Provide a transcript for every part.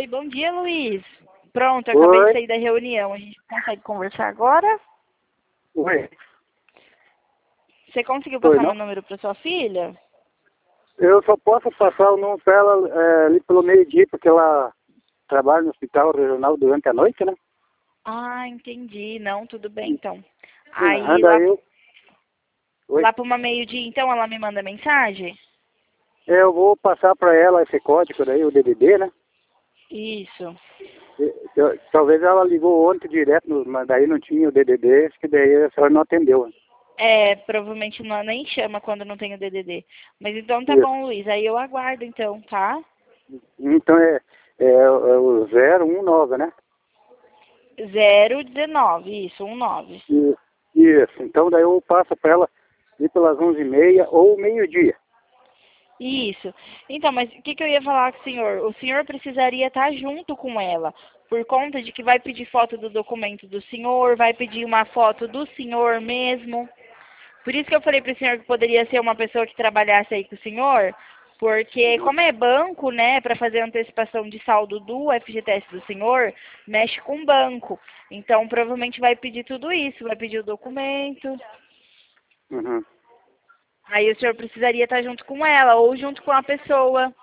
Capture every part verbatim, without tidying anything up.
Oi, bom dia, Luiz. Pronto, eu acabei Oi. de sair da reunião. A gente consegue conversar agora? Oi. Você conseguiu Oi, passar não? meu número para sua filha? Eu só posso passar o número para ela é, ali pelo meio-dia, porque ela trabalha no hospital regional durante a noite, né? Ah, entendi. Não, tudo bem então. Aí Anda lá, eu. Oi. lá para uma meio-dia, então, ela me manda mensagem? Eu vou passar para ela esse código daí, o D D D, né? Isso. E- eu- talvez ela ligou ontem direto, no- mas daí não tinha o D D D, acho que daí a senhora não atendeu. É, provavelmente não, nem chama quando não tem o D D D. Mas então tá Isso. bom, Luiz. Aí eu aguardo então, tá? Então é, é, é o zero um nove, né? Zero dezenove, isso, um nove. E- Isso. Então daí eu passo para ela ir pelas onze e meia ou meio-dia. Isso. Então, mas o que, que eu ia falar com o senhor? O senhor precisaria estar junto com ela, por conta de que vai pedir foto do documento do senhor, vai pedir uma foto do senhor mesmo. Por isso que eu falei para o senhor que poderia ser uma pessoa que trabalhasse aí com o senhor, porque como é banco, né, para fazer antecipação de saldo do F G T S do senhor, mexe com banco. Então, provavelmente vai pedir tudo isso, vai pedir o documento. Uhum. Aí o senhor precisaria estar junto com ela ou junto com a pessoa.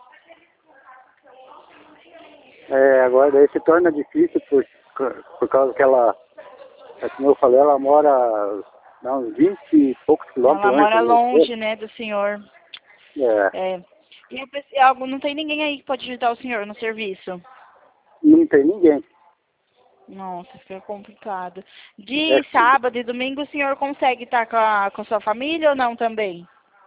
É, agora daí se torna difícil por, por causa que ela, é como eu falei, ela mora a uns vinte e poucos Ela quilômetros longe da mora minha esposa. longe, né, do senhor. É, É. E a pessoa- algo, não tem ninguém aí que pode ajudar o senhor no serviço? não tem ninguém. Nossa, fica complicado. É, De sábado e domingo o senhor consegue estar com a, com a sua família ou não também?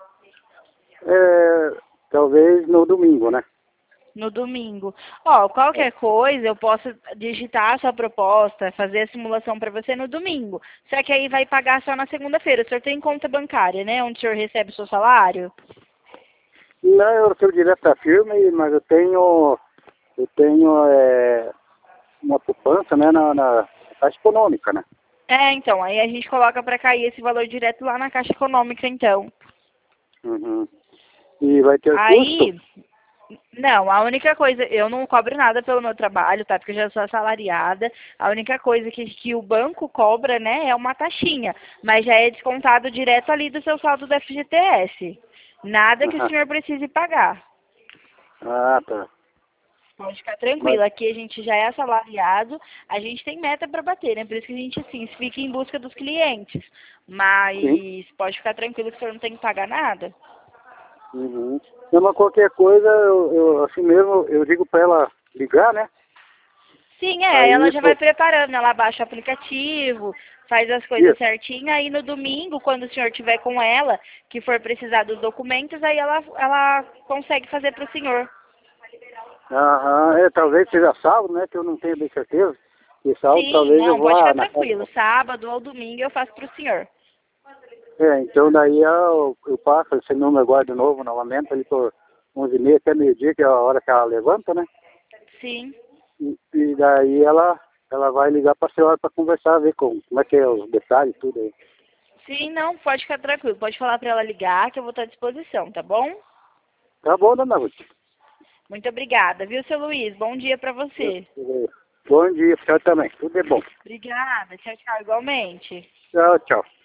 é, talvez no domingo, né? No domingo. Ó, É. qualquer coisa eu posso digitar a sua proposta, fazer a simulação para você no domingo. Só que aí vai pagar só na segunda-feira. O senhor tem conta bancária, né? Onde o senhor recebe o seu salário? Não, eu sou direto da firma, e- mas eu tenho, eu tenho é, uma poupança, né, na, na Caixa Econômica, né? É, então, aí a gente coloca para cair esse valor direto lá na Caixa Econômica, então. Uhum. E vai ter custo? Aí, não, a única coisa, eu não cobro nada pelo meu trabalho, tá? Porque eu já sou assalariada. A única coisa que, que o banco cobra, né, é uma taxinha. Mas já é descontado direto ali do seu saldo do F G T S. Nada que o Aham. senhor precise pagar. Ah, tá. Pode ficar Mas, tranquilo. Aqui a gente já é assalariado, a gente tem meta para bater, né? Por isso que a gente, assim, fica em busca dos clientes. sim. Mas pode ficar tranquilo que o senhor não tem que pagar nada. Uhum. Não, mas qualquer coisa, eu, eu, assim mesmo, eu digo para ela ligar, né? Sim, é, ela Aí, já vai pô, preparando, ela baixa o aplicativo, faz as coisas isso. certinho, aí no domingo, quando o senhor tiver com ela, que for precisar dos documentos, aí ela, ela consegue fazer para o senhor. Aham, é, talvez seja sábado, né? Que eu não tenho bem certeza. E sábado Sim, talvez eu não, pode vá ficar na casa. tranquilo, sábado ou domingo eu faço para o senhor. É, então daí eu, eu passo esse número agora de novo, novamente, ali por onze e meia até meio-dia, que é a hora que ela levanta, né? Sim, E, e daí ela, ela vai ligar para a senhora para conversar, ver com, como é que é os detalhes, tudo aí. sim, não, pode ficar tranquilo, pode falar para ela ligar que eu vou estar à disposição, tá bom? Tá bom, dona Ruth? Muito obrigada, viu, seu Luiz? Bom dia para você. Bom dia, tchau também. Tudo é bom. Obrigada, tchau, tchau, igualmente. Tchau, tchau.